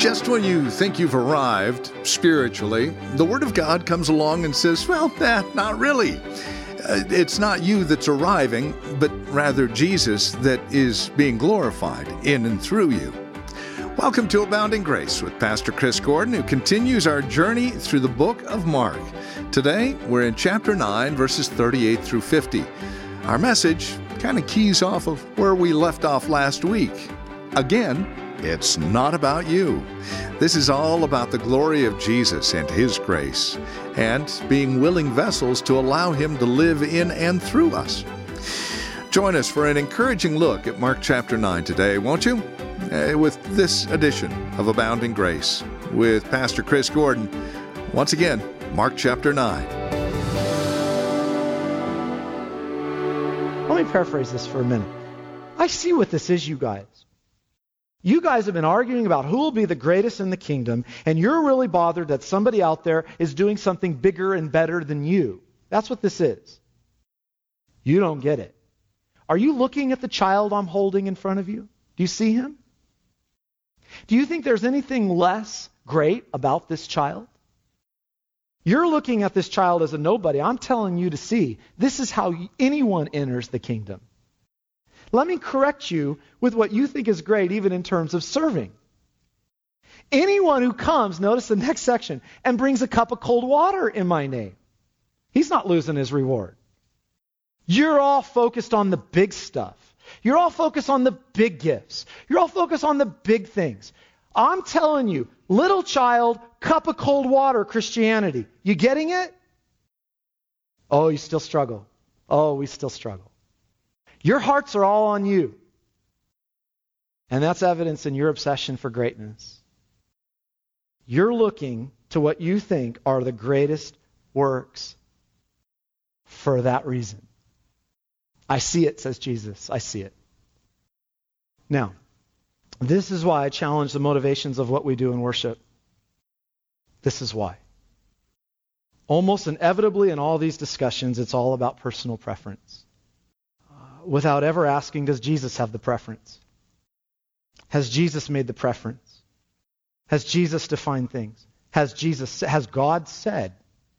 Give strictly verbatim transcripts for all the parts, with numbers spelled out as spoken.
Just when you think you've arrived spiritually, the Word of God comes along and says, well, nah, not really. Uh, it's not you that's arriving, but rather Jesus that is being glorified in and through you. Welcome to Abounding Grace with Pastor Chris Gordon, who continues our journey through the book of Mark. Today, we're in chapter nine, verses thirty-eight through fifty. Our message kind of keys off of where we left off last week. Again, it's not about you. This is all about the glory of Jesus and His grace, and being willing vessels to allow Him to live in and through us. Join us for an encouraging look at Mark chapter nine today, won't you? Uh, with this edition of Abounding Grace with Pastor Chris Gordon. Once again, Mark chapter nine. Let me paraphrase this for a minute. I see what this is, you guys. You guys have been arguing about who will be the greatest in the kingdom, and you're really bothered that somebody out there is doing something bigger and better than you. That's what this is. You don't get it. Are you looking at the child I'm holding in front of you? Do you see him? Do you think there's anything less great about this child? You're looking at this child as a nobody. I'm telling you to see, this is how anyone enters the kingdom. Let me correct you with what you think is great, even in terms of serving. Anyone who comes, notice the next section, and brings a cup of cold water in my name, he's not losing his reward. You're all focused on the big stuff. You're all focused on the big gifts. You're all focused on the big things. I'm telling you, little child, cup of cold water Christianity. You getting it? Oh, you still struggle. Oh, we still struggle. Your hearts are all on you. And that's evidence in your obsession for greatness. You're looking to what you think are the greatest works for that reason. I see it, says Jesus. I see it. Now, this is why I challenge the motivations of what we do in worship. This is why. Almost inevitably in all these discussions, it's all about personal preference. Uh, without ever asking, does Jesus have the preference? Has Jesus made the preference? Has Jesus defined things? Has Jesus, has God said?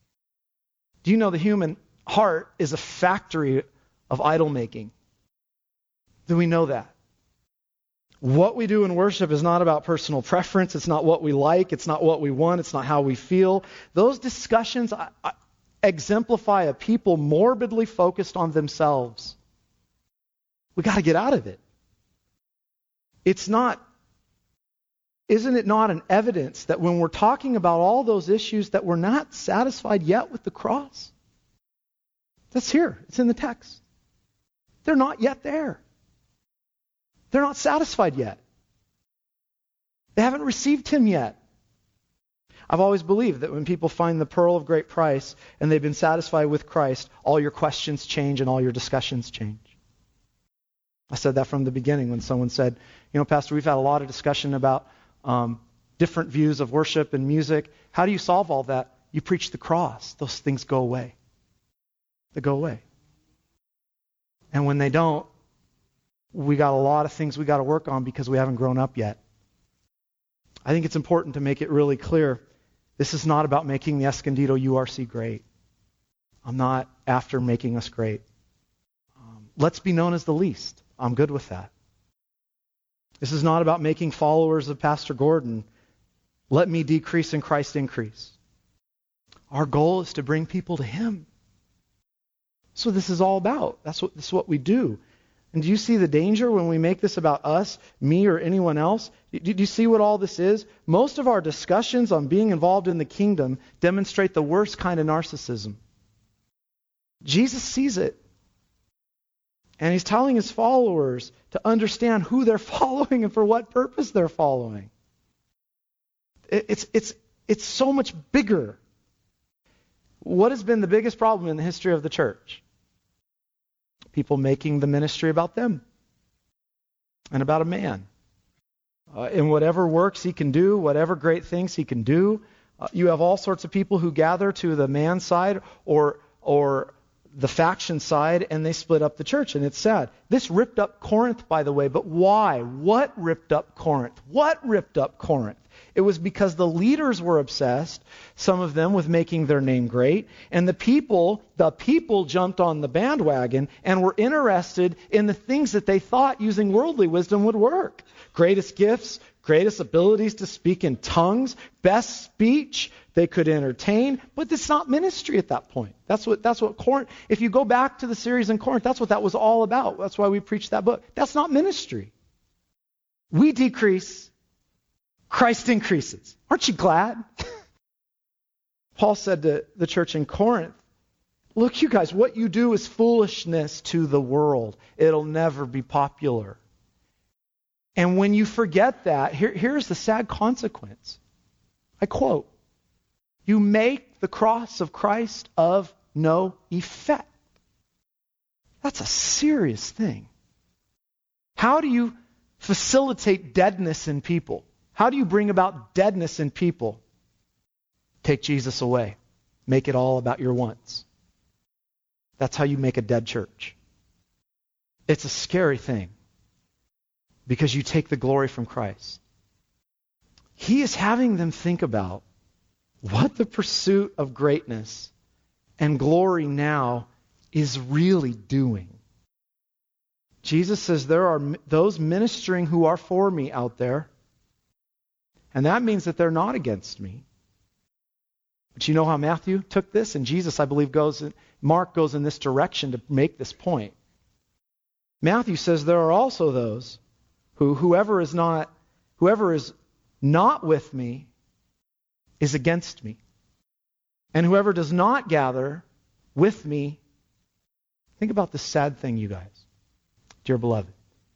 Do you know the human heart is a factory of idol making? Do we know that? What we do in worship is not about personal preference. It's not what we like. It's not what we want. It's not how we feel. Those discussions I, I, exemplify a people morbidly focused on themselves. We got to get out of it. It's not, isn't it not an evidence that when we're talking about all those issues that we're not satisfied yet with the cross? That's here. It's in the text. They're not yet there. They're not satisfied yet. They haven't received Him yet. I've always believed that when people find the pearl of great price and they've been satisfied with Christ, all your questions change and all your discussions change. I said that from the beginning when someone said, you know, Pastor, we've had a lot of discussion about um, different views of worship and music. How do you solve all that? You preach the cross. Those things go away. They go away. And when they don't, we got a lot of things we got to work on because we haven't grown up yet. I think it's important to make it really clear. This is not about making the Escondido U R C great. I'm not after making us great. Um, let's be known as the least. I'm good with that. This is not about making followers of Pastor Gordon. Let me decrease and Christ increase. Our goal is to bring people to Him. That's what this is all about. That's what, this is what we do. And do you see the danger when we make this about us, me, or anyone else? Do, do you see what all this is? Most of our discussions on being involved in the kingdom demonstrate the worst kind of narcissism. Jesus sees it. And He's telling His followers to understand who they're following and for what purpose they're following. It, it's, it's, it's so much bigger. What has been the biggest problem in the history of the church? People making the ministry about them and about a man. Uh, in whatever works he can do, whatever great things he can do. Uh, you have all sorts of people who gather to the man side or or the faction side, and they split up the church, and it's sad. This ripped up Corinth, by the way, but why? What ripped up Corinth? What ripped up Corinth? It was because the leaders were obsessed, some of them with making their name great, and the people, the people jumped on the bandwagon and were interested in the things that they thought using worldly wisdom would work. Greatest gifts, greatest abilities to speak in tongues, best speech, they could entertain, but it's not ministry at that point. That's what that's what Corinth, if you go back to the series in Corinth, that's what that was all about. That's why we preached that book. That's not ministry. We decrease, Christ increases. Aren't you glad? Paul said to the church in Corinth, look, you guys, what you do is foolishness to the world. It'll never be popular. And when you forget that, here, here's the sad consequence. I quote, you make the cross of Christ of no effect. That's a serious thing. How do you facilitate deadness in people? How do you bring about deadness in people? Take Jesus away. Make it all about your wants. That's how you make a dead church. It's a scary thing because you take the glory from Christ. He is having them think about what the pursuit of greatness and glory now is really doing. Jesus says there are those ministering who are for me out there, and that means that they're not against me. But you know how Matthew took this? And Jesus, I believe, goes in, Mark goes in this direction to make this point. Matthew says there are also those who whoever is not whoever is not with me is against me. And whoever does not gather with me, think about the sad thing, you guys, dear beloved,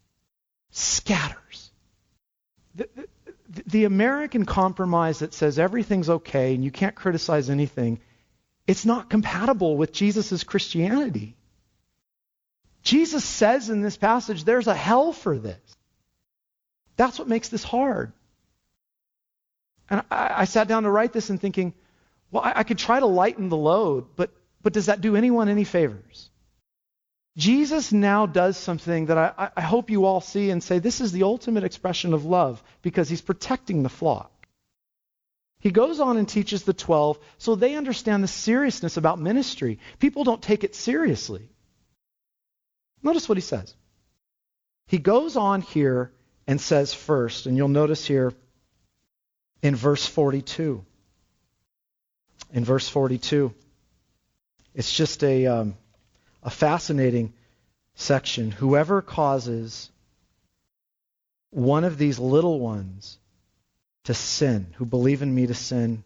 scatters. The, the, the American compromise that says everything's okay and you can't criticize anything, it's not compatible with Jesus' Christianity. Jesus says in this passage, there's a hell for this. That's what makes this hard. And I, I sat down to write this and thinking, well, I, I could try to lighten the load, but, but does that do anyone any favors? Jesus now does something that I, I hope you all see and say, this is the ultimate expression of love because he's protecting the flock. He goes on and teaches the twelve so they understand the seriousness about ministry. People don't take it seriously. Notice what he says. He goes on here and says first, and you'll notice here in verse forty-two. In verse forty-two, it's just a, um, a fascinating section. Whoever causes one of these little ones to sin, who believe in me to sin,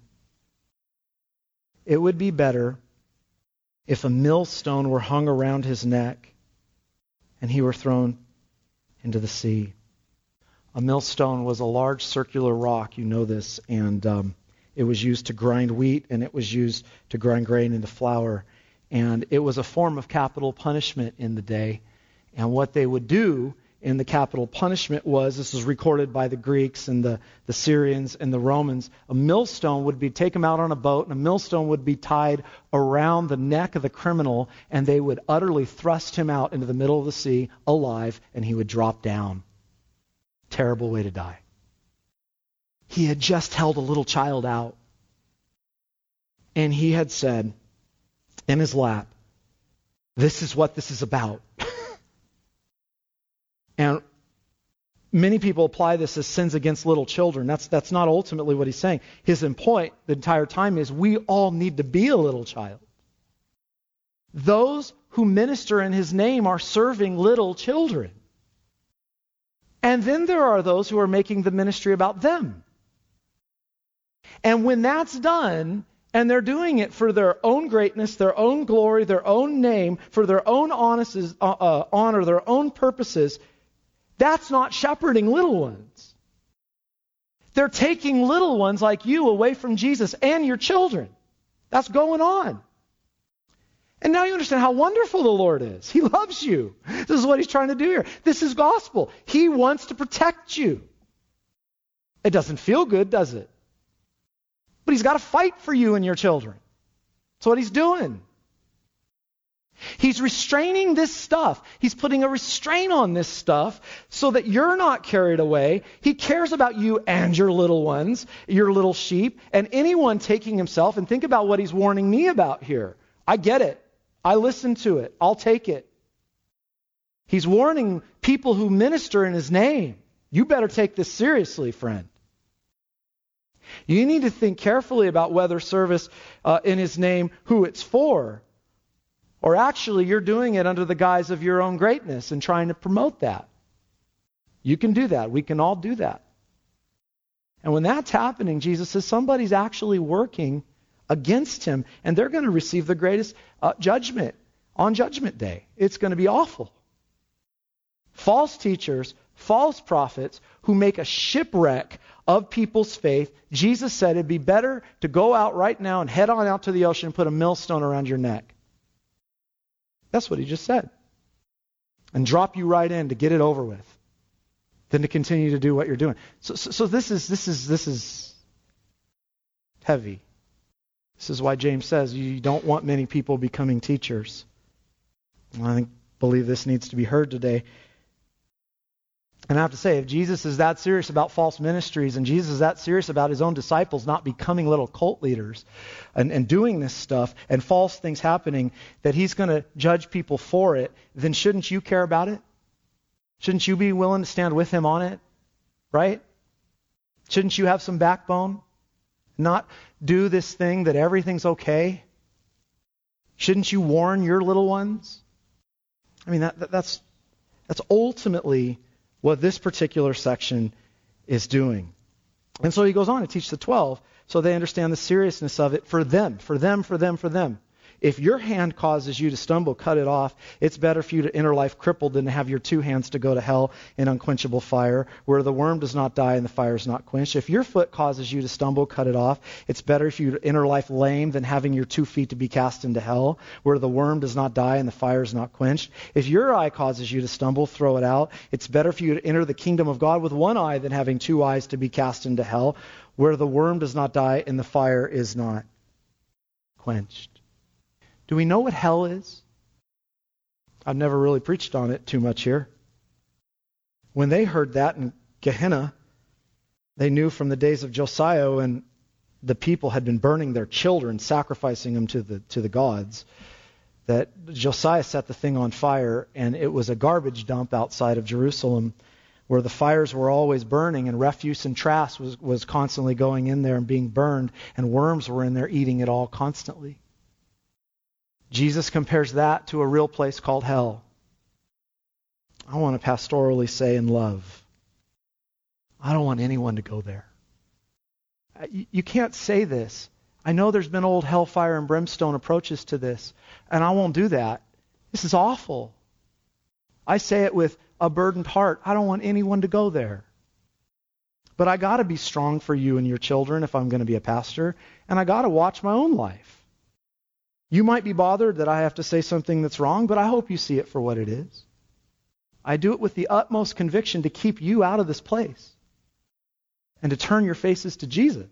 it would be better if a millstone were hung around his neck and he were thrown into the sea. A millstone was a large circular rock, you know this, and um, it was used to grind wheat and it was used to grind grain into flour. And it was a form of capital punishment in the day. And what they would do in the capital punishment was, this is recorded by the Greeks and the, the Syrians and the Romans, a millstone would be taken out on a boat and a millstone would be tied around the neck of the criminal and they would utterly thrust him out into the middle of the sea alive and he would drop down. Terrible way to die. He had just held a little child out and he had said in his lap, this is what this is about. And many people apply this as sins against little children. That's that's not ultimately what he's saying. His point the entire time is we all need to be a little child. Those who minister in his name are serving little children. And then there are those who are making the ministry about them. And when that's done, and they're doing it for their own greatness, their own glory, their own name, for their own honest, uh, uh, honor, their own purposes, that's not shepherding little ones. They're taking little ones like you away from Jesus and your children. That's going on. And now you understand how wonderful the Lord is. He loves you. This is what he's trying to do here. This is gospel. He wants to protect you. It doesn't feel good, does it? But he's got to fight for you and your children. That's what he's doing. He's restraining this stuff. He's putting a restraint on this stuff so that you're not carried away. He cares about you and your little ones, your little sheep, and anyone taking himself. And think about what he's warning me about here. I get it. I listen to it. I'll take it. He's warning people who minister in his name. You better take this seriously, friend. You need to think carefully about whether service uh, in his name, who it's for, or actually you're doing it under the guise of your own greatness and trying to promote that. You can do that. We can all do that. And when that's happening, Jesus says somebody's actually working against him, and they're going to receive the greatest uh, judgment on Judgment Day. It's going to be awful. False teachers, false prophets who make a shipwreck of people's faith. Jesus said it'd be better to go out right now and head on out to the ocean and put a millstone around your neck. That's what he just said. And drop you right in to get it over with than to continue to do what you're doing. So, so, so this is this is this is heavy. This is why James says you don't want many people becoming teachers. And I think, believe this needs to be heard today. And I have to say, if Jesus is that serious about false ministries and Jesus is that serious about his own disciples not becoming little cult leaders and, and doing this stuff and false things happening, that he's going to judge people for it, then shouldn't you care about it? Shouldn't you be willing to stand with him on it? Right? Shouldn't you have some backbone? Not do this thing that everything's okay? Shouldn't you warn your little ones? I mean, that, that that's that's ultimately what this particular section is doing. And so he goes on to teach the twelve so they understand the seriousness of it for them, for them, for them, for them. If your hand causes you to stumble, cut it off. It's better for you to enter life crippled than to have your two hands to go to hell in unquenchable fire, where the worm does not die and the fire is not quenched. If your foot causes you to stumble, cut it off. It's better for you to enter life lame than having your two feet to be cast into hell, where the worm does not die and the fire is not quenched. If your eye causes you to stumble, throw it out. It's better for you to enter the kingdom of God with one eye than having two eyes to be cast into hell, where the worm does not die and the fire is not quenched. Do we know what hell is? I've never really preached on it too much here. When they heard that in Gehenna, they knew from the days of Josiah when the people had been burning their children, sacrificing them to the to the gods, that Josiah set the thing on fire, and it was a garbage dump outside of Jerusalem where the fires were always burning and refuse and trash was, was constantly going in there and being burned, and worms were in there eating it all constantly. Jesus compares that to a real place called hell. I want to pastorally say in love, I don't want anyone to go there. You can't say this. I know there's been old hellfire and brimstone approaches to this, and I won't do that. This is awful. I say it with a burdened heart. I don't want anyone to go there. But I got to be strong for you and your children if I'm going to be a pastor, and I got to watch my own life. You might be bothered that I have to say something that's wrong, but I hope you see it for what it is. I do it with the utmost conviction to keep you out of this place and to turn your faces to Jesus.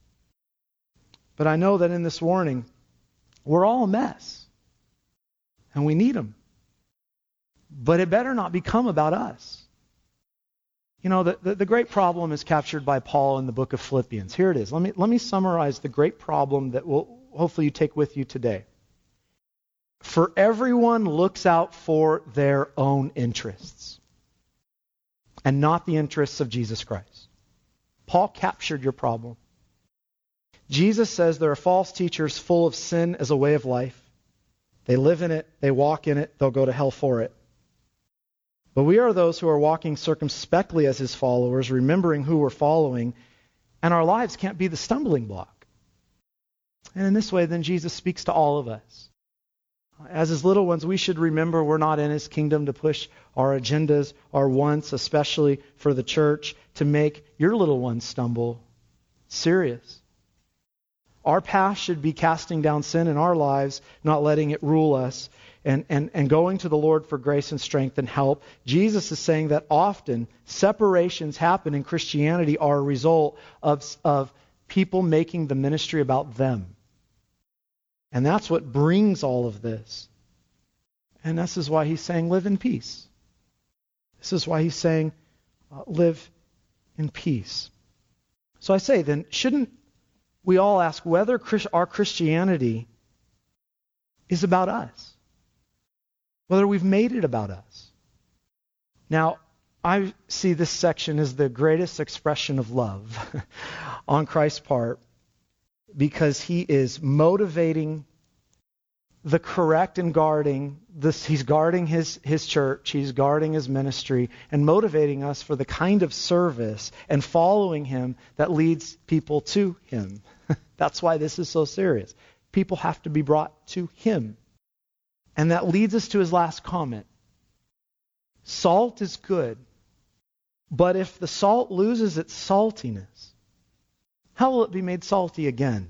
But I know that in this warning, we're all a mess, and we need him. But it better not become about us. You know, the, the, the great problem is captured by Paul in the book of Philippians. Here it is. Let me, let me summarize the great problem that will hopefully you take with you today. For everyone looks out for their own interests and not the interests of Jesus Christ. Paul captured your problem. Jesus says there are false teachers full of sin as a way of life. They live in it, they walk in it, they'll go to hell for it. But we are those who are walking circumspectly as his followers, remembering who we're following, and our lives can't be the stumbling block. And in this way, then Jesus speaks to all of us. As his little ones, we should remember we're not in his kingdom to push our agendas, our wants, especially for the church, to make your little ones stumble. Serious. Our path should be casting down sin in our lives, not letting it rule us, and, and, and going to the Lord for grace and strength and help. Jesus is saying that often separations happen in Christianity are a result of, of people making the ministry about them. And that's what brings all of this. And this is why he's saying live in peace. This is why he's saying uh, live in peace. So I say then, shouldn't we all ask whether Chris- our Christianity is about us? Whether we've made it about us? Now, I see this section as the greatest expression of love on Christ's part, because he is motivating the correct and guarding this. He's guarding his, his church, he's guarding his ministry, and motivating us for the kind of service and following him that leads people to him. That's why this is so serious. People have to be brought to him. And that leads us to his last comment. Salt is good, but if the salt loses its saltiness, how will it be made salty again?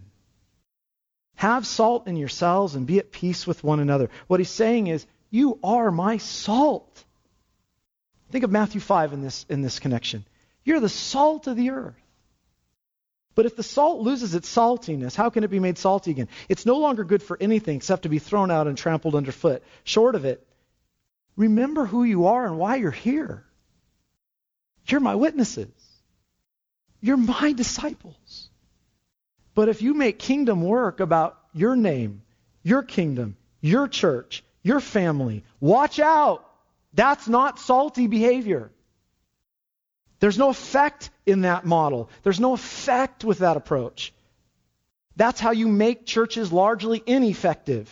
Have salt in yourselves and be at peace with one another. What he's saying is, you are my salt. Think of Matthew five in this, in this connection. You're the salt of the earth. But if the salt loses its saltiness, how can it be made salty again? It's no longer good for anything except to be thrown out and trampled underfoot. Short of it, remember who you are and why you're here. You're my witnesses. You're my disciples. But if you make kingdom work about your name, your kingdom, your church, your family, watch out. That's not salty behavior. There's no effect in that model. There's no effect with that approach. That's how you make churches largely ineffective.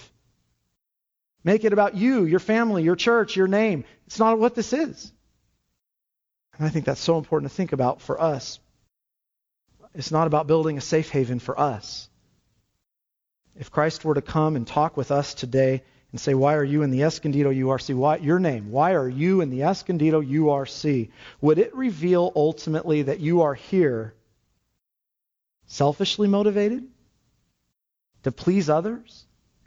Make it about you, your family, your church, your name. It's not what this is. And I think that's so important to think about for us. It's not about building a safe haven for us. If Christ were to come and talk with us today and say, why are you in the Escondido U R C? Why, your name, why are you in the Escondido U R C? Would it reveal ultimately that you are here selfishly motivated? To please others?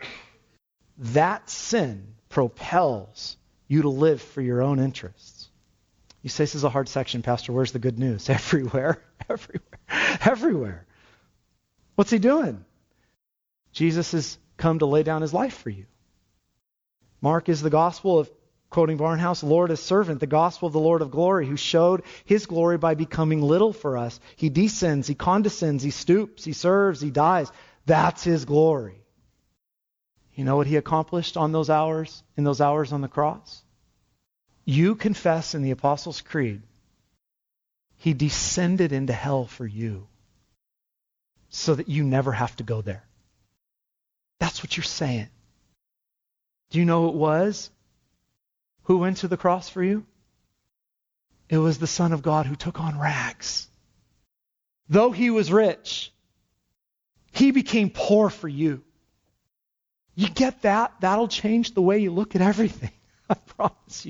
That sin propels you to live for your own interests. You say, this is a hard section, Pastor. Where's the good news? Everywhere. Everywhere. Everywhere. What's he doing? Jesus has come to lay down his life for you. Mark is the gospel of, quoting Barnhouse, Lord as servant, the gospel of the Lord of glory, who showed his glory by becoming little for us. He descends, he condescends, he stoops, he serves, he dies. That's his glory. You know what he accomplished on those hours, in those hours on the cross? You confess in the Apostles' Creed, he descended into hell for you so that you never have to go there. That's what you're saying. Do you know who it was who went to the cross for you? It was the Son of God who took on rags. Though he was rich, he became poor for you. You get that? That'll change the way you look at everything. I promise you.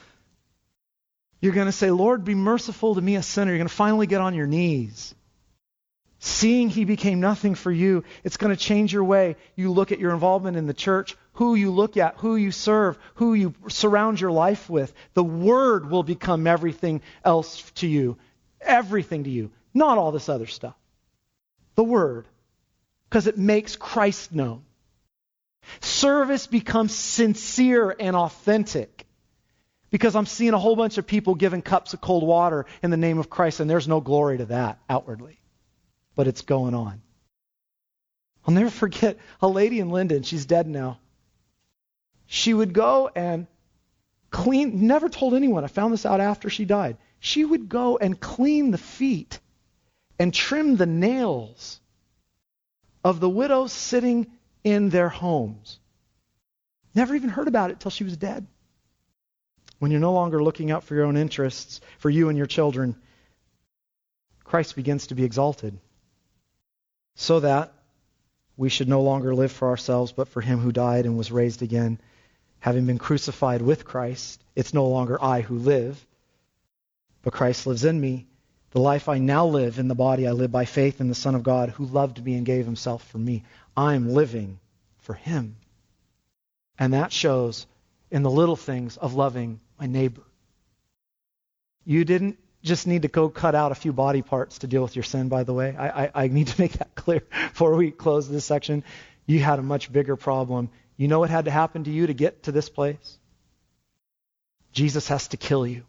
You're going to say, Lord, be merciful to me, a sinner. You're going to finally get on your knees. Seeing he became nothing for you, it's going to change your way. You look at your involvement in the church, who you look at, who you serve, who you surround your life with. The Word will become everything else to you. Everything to you. Not all this other stuff. The Word. Because it makes Christ known. Service becomes sincere and authentic. Because I'm seeing a whole bunch of people giving cups of cold water in the name of Christ, and there's no glory to that outwardly. But it's going on. I'll never forget a lady in Linden, she's dead now. She would go and clean, never told anyone, I found this out after she died. She would go and clean the feet and trim the nails of the widows sitting in their homes. Never even heard about it till she was dead. When you're no longer looking out for your own interests, for you and your children, Christ begins to be exalted. So that we should no longer live for ourselves, but for him who died and was raised again. Having been crucified with Christ, it's no longer I who live, but Christ lives in me. The life I now live in the body, I live by faith in the Son of God who loved me and gave himself for me. I'm living for him. And that shows in the little things of loving my neighbor. You didn't just need to go cut out a few body parts to deal with your sin, by the way. I, I, I need to make that clear before we close this section. You had a much bigger problem You know what had to happen to you to get to this place? Jesus has to kill you.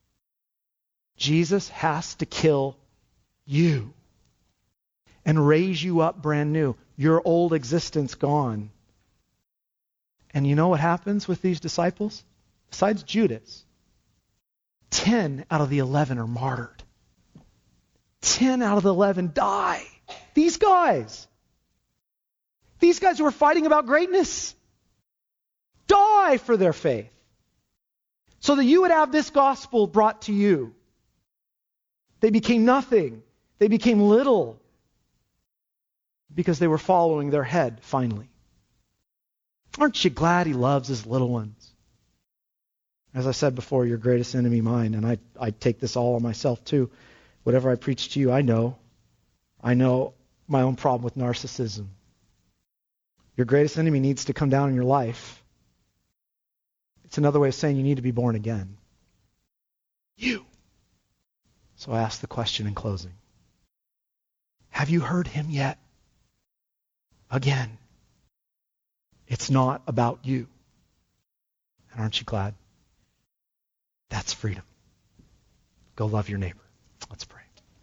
Jesus has to kill you and raise you up brand new. Your old existence gone. And you know what happens with these disciples? Besides Judas, ten out of the eleven are martyred. Ten out of the eleven die. These guys. These guys who are fighting about greatness die for their faith. So that you would have this gospel brought to you. They became nothing. They became little. Because they were following their head, finally. Aren't you glad he loves his little ones? As I said before, your greatest enemy, mine. And I, I take this all on myself too. Whatever I preach to you, I know. I know my own problem with narcissism. Your greatest enemy needs to come down in your life. It's another way of saying you need to be born again. You. So I ask the question in closing. Have you heard him yet? Again, it's not about you. And aren't you glad? That's freedom. Go love your neighbor. Let's pray.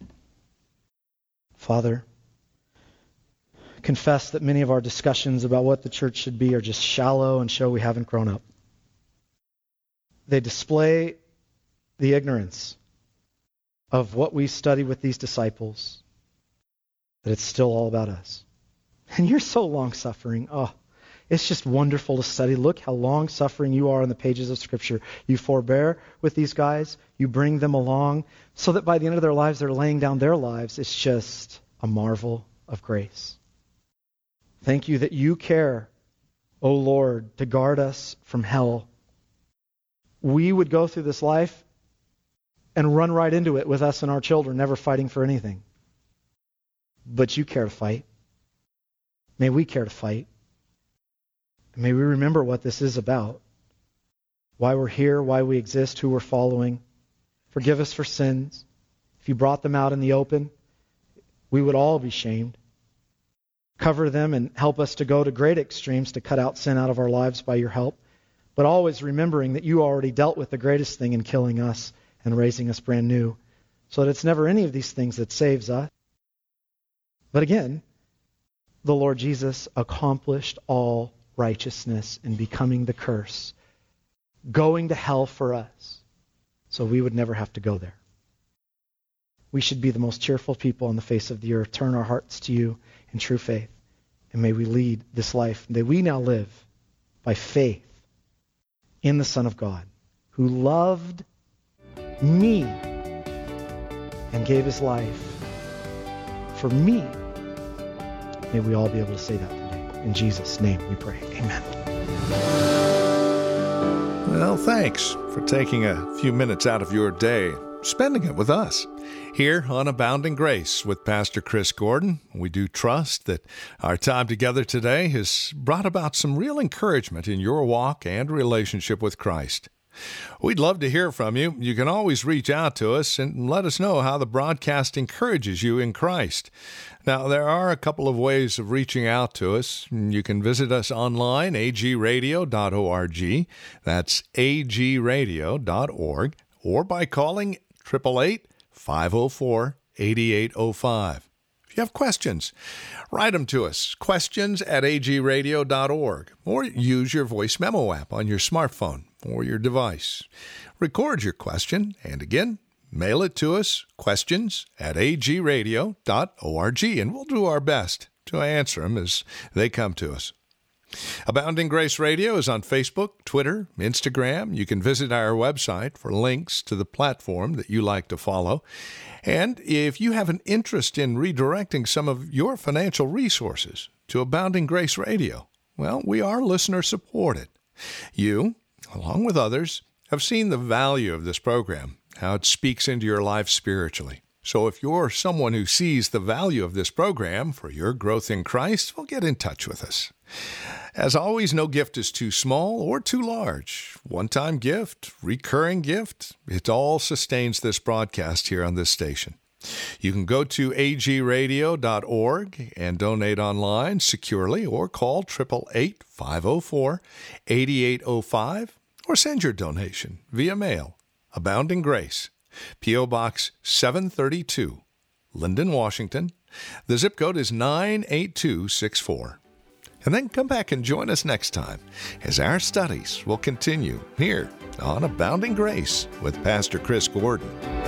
Father, confess that many of our discussions about what the church should be are just shallow and show we haven't grown up. They display the ignorance of what we study with these disciples, that it's still all about us. And you're so long-suffering. Oh, it's just wonderful to study. Look how long-suffering you are in the pages of Scripture. You forbear with these guys. You bring them along so that by the end of their lives, they're laying down their lives. It's just a marvel of grace. Thank you that you care, O Lord, to guard us from hell. We would go through this life and run right into it with us and our children, never fighting for anything. But you care to fight. May we care to fight. And may we remember what this is about. Why we're here, why we exist, who we're following. Forgive us for sins. If you brought them out in the open, we would all be shamed. Cover them and help us to go to great extremes to cut out sin out of our lives by your help. But always remembering that you already dealt with the greatest thing in killing us and raising us brand new. So that it's never any of these things that saves us. But again, the Lord Jesus accomplished all righteousness in becoming the curse, going to hell for us, so we would never have to go there. We should be the most cheerful people on the face of the earth. Turn our hearts to you in true faith. And may we lead this life that we now live by faith in the Son of God, who loved me and gave his life for me. May we all be able to say that today. In Jesus' name we pray. Amen. Well, thanks for taking a few minutes out of your day, spending it with us. Here on Abounding Grace with Pastor Chris Gordon, we do trust that our time together today has brought about some real encouragement in your walk and relationship with Christ. We'd love to hear from you. You can always reach out to us and let us know how the broadcast encourages you in Christ. Now, there are a couple of ways of reaching out to us. You can visit us online, a g radio dot org. That's a g radio dot org. Or by calling eight eight eight, five oh four, eight eight oh five. If you have questions, write them to us, questions at a g radio dot org, or use your voice memo app on your smartphone or your device. Record your question, and again, mail it to us, questions at a g radio dot org, and we'll do our best to answer them as they come to us. Abounding Grace Radio is on Facebook, Twitter, Instagram. You can visit our website for links to the platform that you like to follow. And if you have an interest in redirecting some of your financial resources to Abounding Grace Radio, well, we are listener-supported. You, along with others, have seen the value of this program, how it speaks into your life spiritually. So if you're someone who sees the value of this program for your growth in Christ, well, get in touch with us. As always, no gift is too small or too large. One-time gift, recurring gift, it all sustains this broadcast here on this station. You can go to a g radio dot org and donate online securely, or call eight eight eight, five oh four, eight eight oh five, or send your donation via mail. Abounding Grace, P O. Box seven thirty-two, Linden, Washington. The zip code is nine eight two six four. And then come back and join us next time as our studies will continue here on Abounding Grace with Pastor Chris Gordon.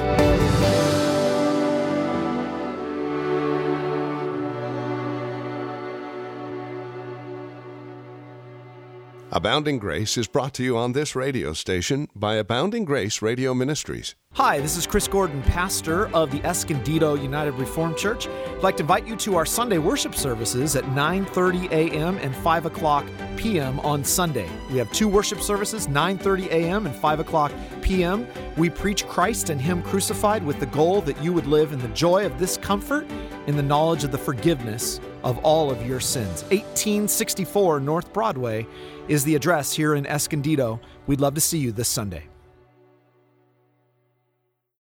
Abounding Grace is brought to you on this radio station by Abounding Grace Radio Ministries. Hi, this is Chris Gordon, pastor of the Escondido United Reformed Church. I'd like to invite you to our Sunday worship services at nine thirty a.m. and five o'clock p.m. on Sunday. We have two worship services, nine thirty a.m. and five o'clock p.m. We preach Christ and Him crucified with the goal that you would live in the joy of this comfort, in the knowledge of the forgiveness of all of your sins. eighteen sixty-four North Broadway is the address here in Escondido. We'd love to see you this Sunday.